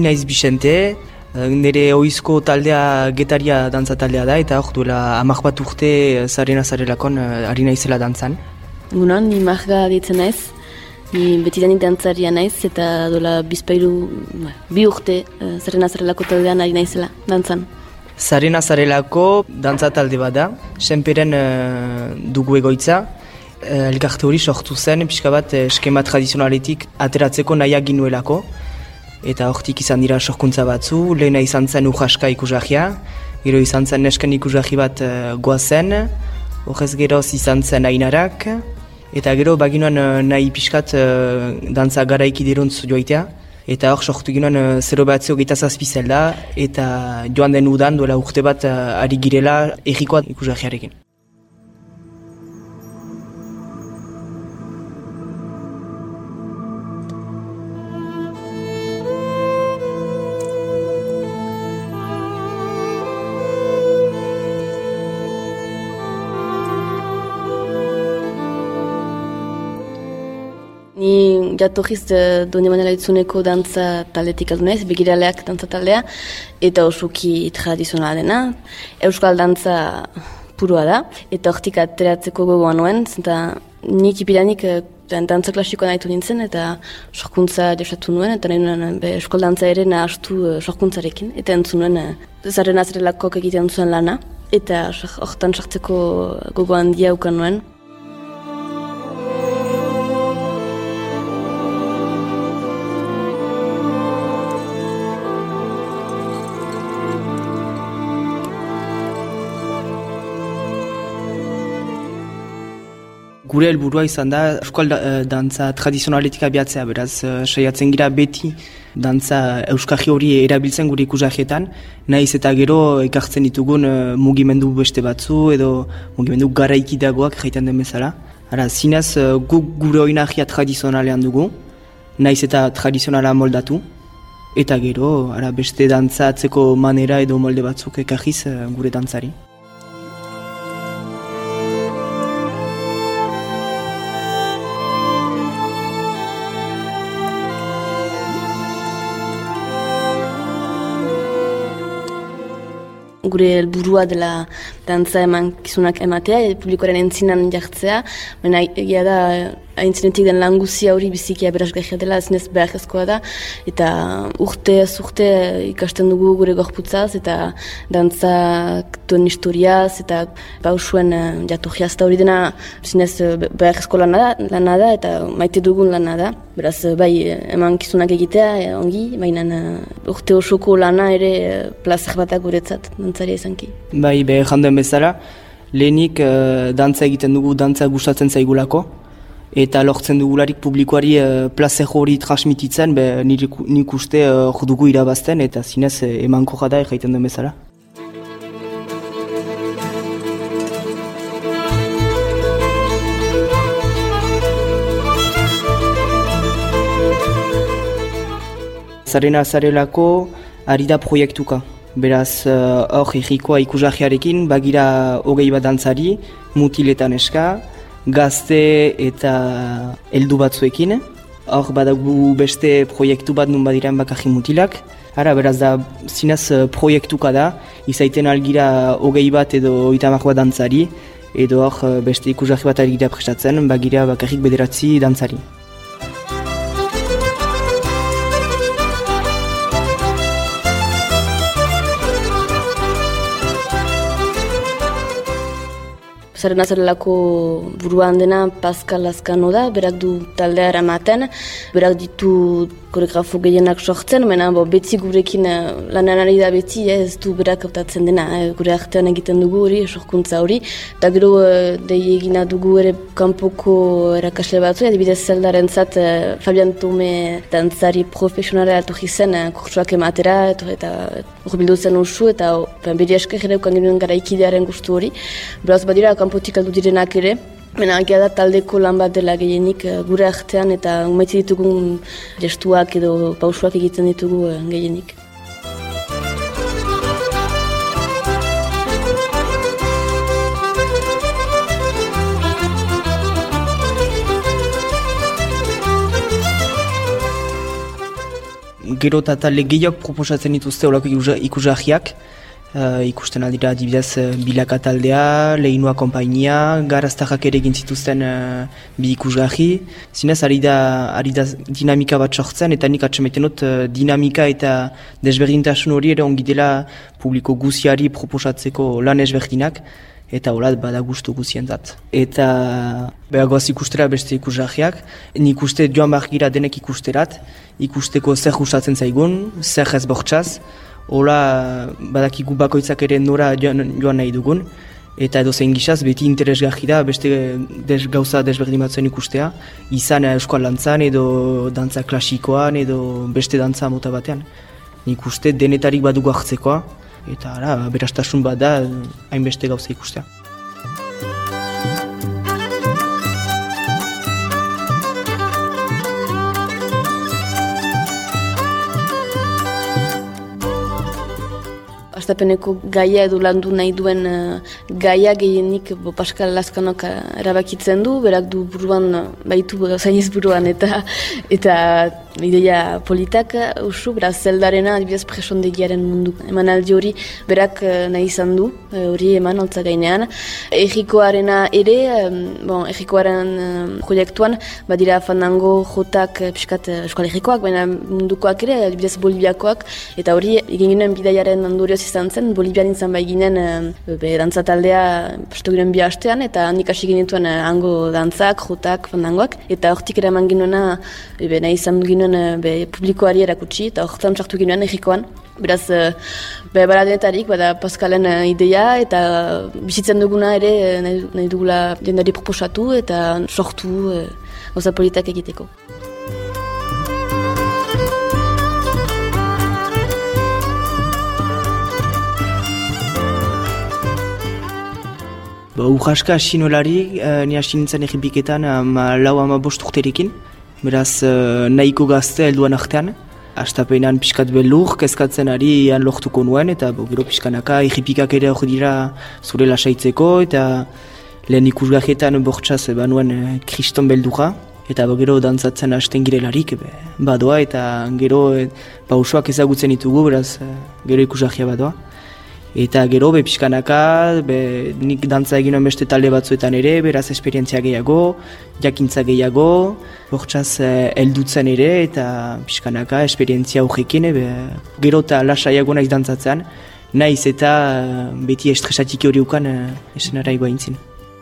naiz Bixente, nire oizko taldea Getaria dantza taldea da, eta hor duela 10 bat urte Zarena-Zarelakon ari naizela dantzan. Egunon, ni Marga ditzen naiz, ni betidanik dantzaria naiz, eta dola bi urte Zarena-Zarelako taldean ari naizela dantzan. Zarena-Zarelako dantza talde bat da, Senperen dugu egoitza. Elkarte hori sortu zen, pixka bat eskema tradizionaletik ateratzeko nahiak ginuelako. Eta hortik izan dira sorkuntza batzu, lehena izan zen urraska ikusahia, gero izan zen nesken ikusahi bat goazen, horrez geroz izan zen ainarak, eta gero baginoan nahi pixkat dantza garaiki deruntz joaitea. Eta hor sortu ginoen 0:27 zelda, eta joan den udan duela urte bat ari girela errikoa ikusahiarekin. Ni jatorriz Doni Manela Itzuneko dantza taldetik aldu naiz, Begiraleak dantza taldea, eta osoki tradizionala dena. Euskal dantza purua da, eta hortik ateratzeko gogoa nuen, zenta nik ipiranik dantza klasikoa nahitu nintzen, eta sorkuntza desatu nuen, eta nahi nuen euskal dantza ere nahastu sorkuntzarekin, eta entzun nuen Zarena-Zarelakok egiten zuen lana, eta hortan sartzeko gogoa handia ukan nuen. Gure helburua izan da euskal dantza tradizionaletik abiatzea, beraz saiatzen gira beti dantza euskari hori erabiltzen gure ikusahietan, nahiz eta gero ekartzen ditugun mugimendu beste batzu edo mugimendu garaikidagoak jaiten den bezala. Ara, zinez guk gure oinahia tradizionalean dugu, nahiz eta tradizionala moldatu, eta gero beste dantzatzeko manera edo molde batzuk ekarriz gure dantzari. Gure helburua dela dantza emankizunak ematea, publikoaren entzinan jartzea, baina egia da aintzinetik den lan guzia hori bizikia berazgarria dela, zinez beharrezkoa da, eta urtez urte ikasten dugu gure gorputzaz, eta dantzak duen historiaz, eta pausuen jatorriaz, eta hori dena zinez beharrezko lana da, eta maite dugun lana da. Beraz, bai, emankizunak egitea, ongi, baina urte osoko lana ere plazer batak guretzat, dantzaria izanki. Bai, janduen bezala, lehenik dantza egiten dugu, dantza gustatzen zaigulako, eta lortzen dugularik publikoari plazer hori transmititzen, nik uste hor dugu irabazten, eta zinez emanko jada egiten duen bezala. Zarena-Zarelako ari da proiektuka. Beraz, hor errikoa ikusahiarekin, bagira 20 bat dantzari, mutiletan eska, gazte eta heldu batzuekin. Hor badagu beste proiektu bat nun badiren bakarri mutilak. Beraz da, zinez proiektuka da, izaiten algira 20 bat edo 30 bat dantzari, edo hor beste ikusahi bat algira prestatzen, bagira bakarrik 9 dantzari. Zarena-Zarelako buruan dena Pascal Lazkano da, berak du taldea eramaten, berak ditu koreografo gehienak sortzen, baina beti gurekin lanan ari da beti, ez du berak hautatzen dena, gure artean egiten dugu hori, sorkuntza hori, eta gero dei egina dugu ere kanpoko erakasle batzu, adibidez zeldarentzat Fabian Tome dantzari profesionala etorri zen kurtsuak ematera, eta horbildu zen usu, eta bere esker ere ukan genuen garaikidearen gustu hori, beraz badira kanpotik aldu direnak ere, baina agia da taldeko lan bat dela gehienik gure artean eta maite ditugun gestuak edo pausuak egiten ditugu gehienik. gero eta talde gehiago proposatzen dituzte olako ikusgarriak. Ikusten aldira adibidez Bilaka taldea, Leinua konpainia, Garaztarrak ere egin zituzten bi ikusgarri. Zinez, ari da dinamika bat sortzen, eta nik atxemaiten dut dinamika eta desberdintasun hori ere ongi dela publiko guziari proposatzeko lan ezberdinak, eta hola bada gustu guzientzat. Eta goaz ikustera beste ikusgarriak, nik uste joan behar gira denek ikusterat, ikusteko zer gustatzen zaigun, zer ez bortxaz, hola badakigu bakoitzak ere nora joan nahi dugun, eta edo zein gizaz beti interesgarri da beste gauza desberdin batzuen ikustea, izan euskal dantzan edo dantza klasikoan edo beste dantza mota batean. Nik uste denetarik badugu hartzekoa, eta berastasun bat da hainbeste gauza ikustea. Astapeneko gaia edo landu nahi duen gaia gehienik Pascal Lazkanok erabakitzen du, berak du buruan, baitu zainez buruan eta ideia politak usu, beraz zeldarena adibidez presondegiaren mundu emanaldi hori berak nahi izan du, hori eman altza gainean. Egikoarena ere, egikoaren proiektuan, badira fandango jotak piskat euskal egikoak, baina mundukoak ere, adibidez Boliviakoak, eta hori egin ginen bidaiaren ondorioz izan zen, Bolivian izan bai ginen dantza taldea pastu ginen bi hastean, eta handik hasi ginetuen hango dantzak, jotak, fandangoak, eta hortik eraman ginena nahi izan ginen publikoari erakutsi, eta horretan sartu ginen egikoan. Beraz, baradenetarik, bada Pascalen ideia, eta bizitzen duguna ere nahi dugula jendari proposatu eta sortu gauza politak egiteko. Urraska hasi nolari, ni hasi nintzen egipiketan 4-5 urterekin. Beraz, nahiko gazte helduan artean. Astapenean pixkat belur, kezkatzen ari lortuko nuen, eta gero pixkanaka egipikak ere hori dira zure lasaitzeko, eta lehen ikusgarrietan bortxaz nuen kriston beldura. Eta gero dantzatzen hasten girelarik badoa, eta gero pausoak ezagutzen ditugu, beraz gero ikusgarria badoa. Eta gero, pixkanaka, nik dantza egin beste talde batzuetan ere, beraz esperientzia gehiago, jakintza gehiago, bortxaz heldutzen ere, eta pixkanaka esperientzia horrekin, gero eta lasaiago naiz dantzatzen, naiz eta beti estresatik hori ukan esenara igoaintzin.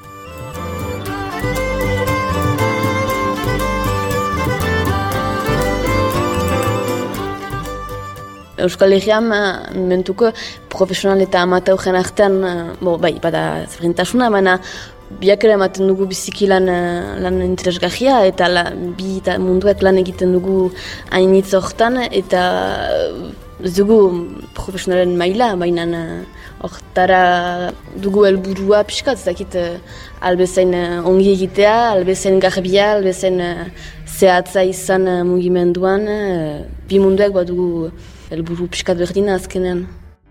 Euskal Herrian, mentuko profesional eta amateuren artean, bai, bada zerrentasuna, baina biak ere ematen dugu biziki lan interesgarria, eta bi munduak lan egiten dugu hainitz horretan, eta ez dugu profesionalen maila, baina horretara dugu helburua pixkat, ez dakit albezain ongi egitea, albezain garbia, albezain zehatza izan mugimenduan, bi munduak badugu helburu pixkat berdina azkenean.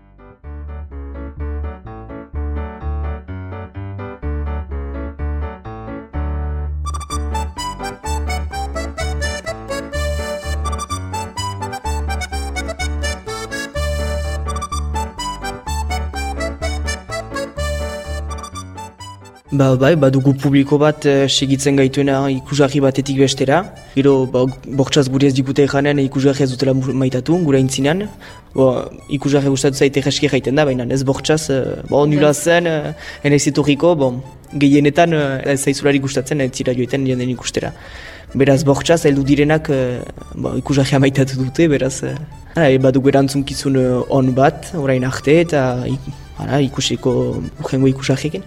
Bai, badugu publiko bat segitzen gaituena ikusgarri batetik bestera. Gero, bortxaz gure ez dikute janen ikusgarri ez dutela maitatu, gure aintzinean. Ikusgarri gustatu zaite jeski jaiten da, baina ez bortxaz, nula zen, enaiz etorriko, gehienetan zaizulari gustatzen, ez zira joiten jenden ikustera. Beraz, bortxaz, heldu direnak ikusgarria maitatu dute, beraz, badugu erantzunkizun on bat, orain arte, eta ikusiko jengo ikusgarriekin.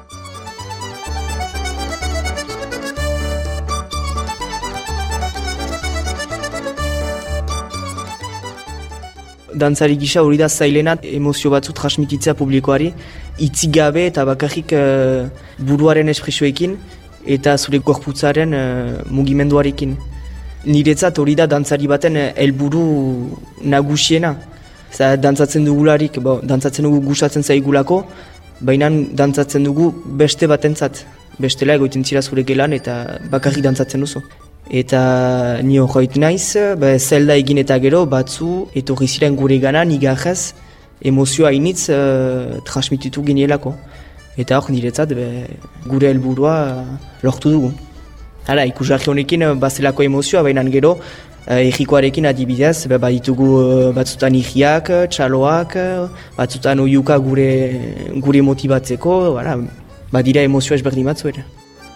Dantzari gisa hori da zailenat emozio batzu transmititzea publikoari, hitzik gabe eta bakarrik buruaren espresioekin eta zure gorputzaren mugimenduarekin. Niretzat hori da dantzari baten helburu nagusiena. Dantzatzen dugularik, dantzatzen dugu gustatzen zaigulako, baina dantzatzen dugu beste batentzat. Bestela egoiten zira zure gelan eta bakarrik dantzatzen duzu. eta ni horreit naiz, zelda egin eta gero batzu etorri ziren gure gana nigarrez emozioa initz transmititu ginielako. Eta hor niretzat gure helburua lortu dugu. Hala, ikusgarri honekin bazelako emozioa, baina gero egikoarekin adibidez, baditugu batzutan igiak, txaloak, batzutan oiuka gure motibatzeko, badira emozioa ezberdin batzu ere.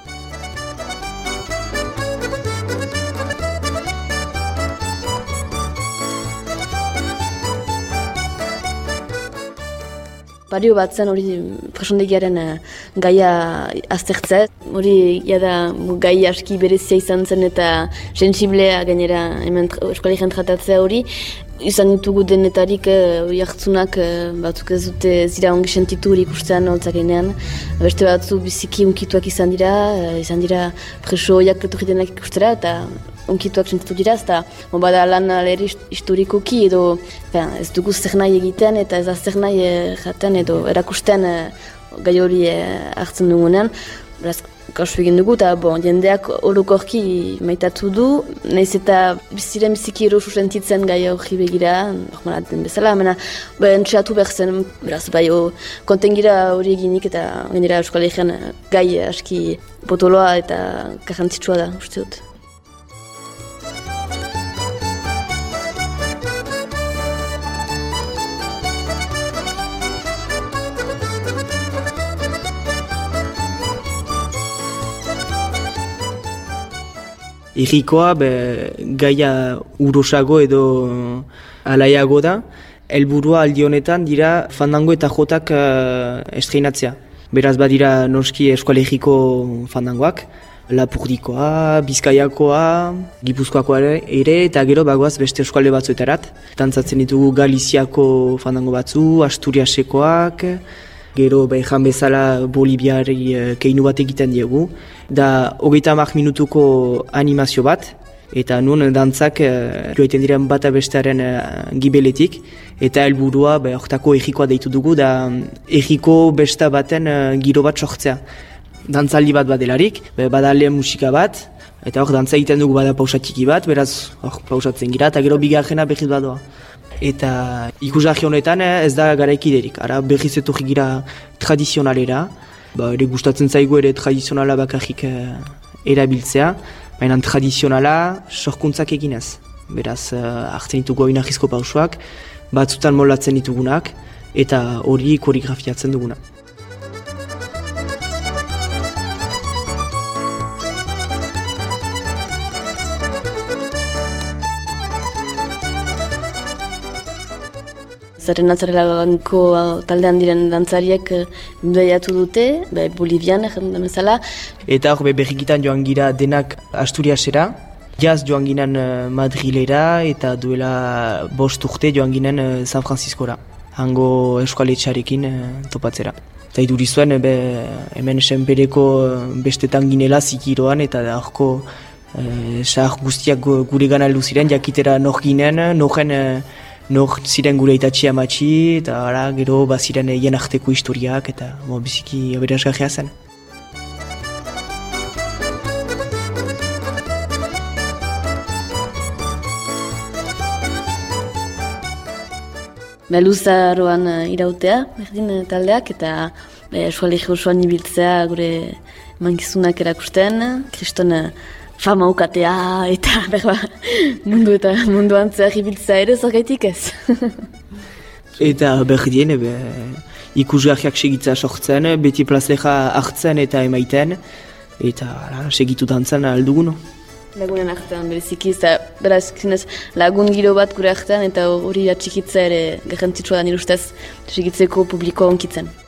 Bario bat zen hori presondegiaren gaia aztertzea. Hori jada gai aski berezia izan zen eta sensiblea gainera hemen eskolegian tratatzea hori. Izan ditugu denetarik jartzunak batzuk ez dute zira ongi sentitu hori ikustean holtzakenean. Beste batzu biziki unkituak izan dira preso horiak etorri denak ikustera eta unkituak sentitu dira, eta bada lan aleri historikoki edo ez dugu zer nahi egiten eta ez da zer nahi jaten edo erakusten gai hori hartzen dugunean. Beraz, kausu egin dugu eta jendeak orokorki maitatu du, nahiz eta ziren biziki erosu sentitzen gai hori begira, normalat den bezala, entxeatu behar zen, beraz, kontengira hori eginik eta gainera euskalegian gai aski potoloa eta garrantzitsua da, uste dut. Egikoa gaia urosago edo alaiago da. Helburua aldi honetan dira fandango eta jotak estreinatzea. Beraz badira noski eskolegiko fandangoak, Lapurdikoa, Bizkaiakoa, Gipuzkoakoa ere, eta gero bagoaz beste eskualde batzuetarat. Dantzatzen ditugu Galiziako fandango batzu, Asturiasekoak, gero jan bezala Boliviari keinu bat egiten diegu. Da 30 minutuko animazio bat, eta nun dantzak joiten diren bata bestearen gibeletik, eta helburua hortako egikoa deitu dugu, da egiko besta baten giro bat sortzea. Dantzaldi bat badelarik, badale musika bat, eta hor dantza egiten dugu bada pausatiki bat, beraz hor pausatzen gira, eta gero bigarrena behiz badoa. Eta ikusgarri honetan ez da garaikiderik, ara behiz etorri gira tradizionalera, ere gustatzen zaigu ere tradizionala bakarrik erabiltzea, baina tradizionala sorkuntzak eginez. Beraz, hartzen ditugu oinarrizko pausoak, batzutan moldatzen ditugunak, eta hori koreografiatzen duguna. Zaren Atzarelako taldean diren dantzariek bidaiatu dute, Bolivian egin bezala. Eta hor berrikitan joan gira denak Asturiasera, jaz joan ginen Madrilera eta duela 5 urte joan ginen San Franciscora, hango eskoaletxarekin topatzera. Eta iduri zuen hemen senpereko bestetan ginela zikiroan eta horko sahar guztiak gure gana heldu ziren, jakitera nor ginen, nor ziren gure itatxi amatxi, eta gero ziren hien arteko historiak, eta biziki aberasgarria zen. Luzaroan irautea, berdin taldeak, eta eskoalegi osoan ibiltzea gure mankizunak erakusten, kriston fama ukatea eta munduan zehar ibiltzea ere zergaitik ez. Eta berdien ikusgarriak segitza sortzen, beti plazera hartzen eta emaiten, eta segitu dantzen aldugun. Lagunen artean bereziki, beraz lagun giro bat gure artean eta hori atxikitza ere garrantzitsua da nire ustez segitzeko publikoa onkitzen.